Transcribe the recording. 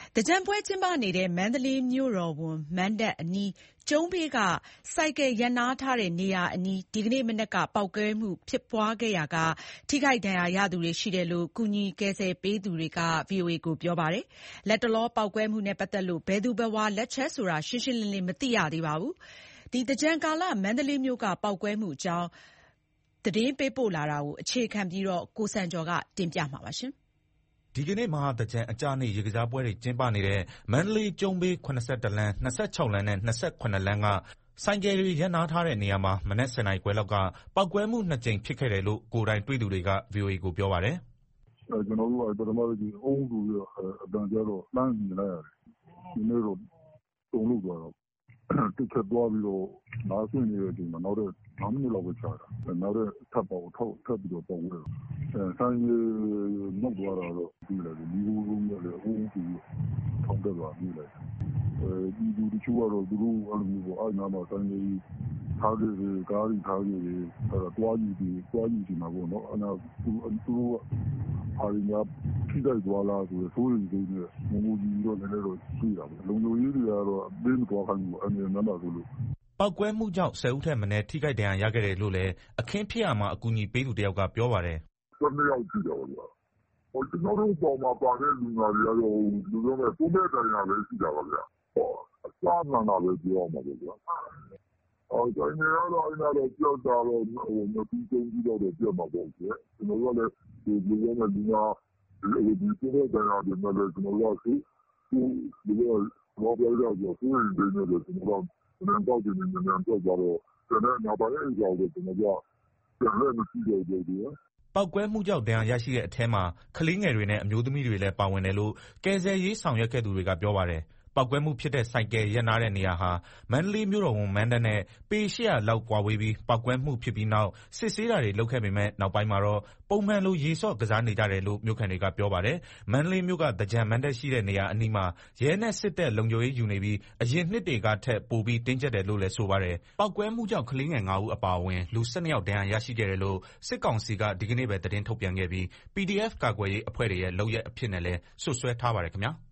သင်္ကြန်ပွဲကျင်းပနေတဲ့မန္တလေးမြို့တော်ဝန်မဏ္ဍပ်အနီး ကျုံးဘေးက ဆိုင်ကယ်ရပ်နားထားတဲ့နေရာအနီး ဒီကနေ့မနက်က ပေါက်ကွဲမှုဖြစ်ပွားခဲ့ရာက ထိခိုက်ဒဏ်ရာရသူတွေရှိတယ်လို့ ကူညီကယ်ဆယ်ပေးသူတွေက ပြောပါတယ်။ လတ်တလောပေါက်ကွဲမှုနဲ့ပတ်သက်လို့ ဘယ်သူဘယ်ဝါလက်ချက်ဆိုတာ ရှင်းရှင်းလင်းလင်းမသိရသေးပါဘူး။ သင်္ကြန်ကာလ မန္တလေးမြို့က ပေါက်ကွဲမှုအကြောင်း သတင်းပေးပို့ထားတာကို အခြေခံပြီး ကိုစံကျော်က တင်ပြထားပါတယ်။ ဒီကနေ့ မဟာသင်္ကြန်အကျနေ့ ရေကစားပွဲတွေကျင်းပနေတဲ့ မန္တလေးကျုံးဘေး ၇၁ လမ်း၊ ၂၆ လမ်းနဲ့ ၂၇ လမ်းက ဆိုင်ကယ်တွေရပ်နားထားတဲ့နေရာမှာ မနက် ၁၀ နာရီခွဲလောက်က ပေါက်ကွဲမှု ၂ ကြိမ်ဖြစ်ခဲ့တယ်လို့ ကိုယ်တိုင်တွေ့သူတွေက ဗွီအိုအေကိုပြောပါတယ်။ "ကျနော်တို့က ပထမ အုန်းဆိုပြီးအသံကြားတော့လှမ်းမြင်လိုက်ရတယ်။ နည်းနည်းတော့တုန်လှုပ်သွားတာပေါ့။ တစ်ချက်သွားပြီးတော့နားဆင်းနေတဲ့အချိန်မှာ နောက်ထပ် ၅ မိနစ်လောက်ပဲခြားတာ။ နောက်ထပ်ပြီးတော့ပေါက်ကွဲတာ။ ဆိုင်ကယ်မြုပ်သွားတာတော့တွေ့လိုက်တယ်။ မီးခိုးလုံးကြီးကလည်း အုန်းဆိုပြီးထောင်တက်သွားတာတွေ့လိုက်တယ်။ ပြည်သူတချို့ကတော့သူတို့အဲ့နားမှာဆိုင်ကယ်တွေထားခဲ့တယ်။ ကားတွေထားခဲ့တယ်။ သွားယူချင်တာပေါ့နော်။ သူတို့ဘာတွေများထိခိုက်သွားလားဆိုတဲ့စိုးရိမ်စိတ်နဲ့ ငိုငိုကြည်ကြည်တော့နည်းနည်းတော့တွေ့တာပေါ့။ လုံခြုံရေးတွေကတော့ပေးမသွားခိုင်းဘူးပေါ့။ အန္တရာယ်များမှာစိုးလို့။ " ပေါက်ကွဲမှုကြောင့် ၁၀ ဦးထက်မနည်း ထိခိုက်ဒဏ်ရာရခဲ့တယ်လို့လည်း အခင်းဖြစ်ရာမှာ အကူအညီပေးသူတယောက်ကပြောပါတယ်။ "၁၂ ယောက်ထိတာပေါ့ဗျာ။ ကျနော်တို့ပေါင်မှာပါတဲ့လူနာတွေကတော့ပွန်းပဲဒဏ်ရာပဲရှိတာပါဗျ။ အစမှန်တာပဲပြောရမှာပေါ့ဗျာ။ ဆိုင်ကယ်ကတော့အဲ့နားပျက်တာတော့ ၂ စီး ၃ စီးလောက်တော့ပျက်မှာပေါ့။ ကျနော်တို့ကလည်းလူနာပွန်းပဲဒဏ်ရာတွေနဲ့လည်း ကျနော်တို့က သမားပရိသတ်ဆိုတော့စိုးရိမ်စိတ်နဲ့ပဲသတင်းကောက်ယူရင်းမြန်ထွက်သွားတော့ ကျန်တဲ့နောက်ပိုင်းအိမ်သာကိုတော့ကျန်လှည့်မကြည့်တော့ဘူး။ " ပေါက်ကွဲမှုကြောင့် ဒဏ်ရာရရှိတဲ့အထဲမှာ ကလေးငယ်တွေနဲ့ အမျိုးသမီးတွေလည်းပါဝင်တယ်လို့ ကယ်ဆယ်ရေးဆောင်ရွက်ခဲ့သူတွေကပြောပါတယ်။ ပေါက်ကွဲမှုဖြစ်တဲ့ဆိုင်ကယ်ရပ်နားတဲ့နေရာဟာ မန္တလေးမြို့တော်ဝန်မဏ္ဍပ်နဲ့ ပေ ၈၀၀ လောက်ကွာဝေးပြီး ပေါက်ကွဲမှုဖြစ်ပြီးနောက် စစ်ဆေးတာတွေလုပ်ခဲ့ပေမဲ့ နောက်ပိုင်းမှာတော့ ပုံမှန်လို ရေဆော့ကစားနေကြတယ်လို့ မြို့ခံတွေကပြောပါတယ်။ မန္တလေးမြို့က သင်္ကြန်မဏ္ဍပ်ရှိတဲ့နေရာအနီးမှာ ရဲနဲ့စစ်တပ်လုံခြုံရေးယူနေပြီး အရင်နှစ်တွေကထက် ပိုပြီးတင်းကြပ်တယ်လို့လည်းဆိုပါတယ်။ ပေါက်ကွဲမှုကြောင့် ကလေးငယ် ၅ ဦးအပါအဝင် လူ ၁၂ ယောက် ဒဏ်ရာရရှိခဲ့တယ်လို့ စစ်ကောင်စီက ဒီကနေ့ပဲသတင်းထုတ်ပြန်ခဲ့ပြီး PDF ကာကွယ်ရေးအဖွဲ့တွေရဲ့လုပ်ရပ်အဖြစ်နဲ့လည်း စွပ်စွဲထားပါတယ်ခင်ဗျာ။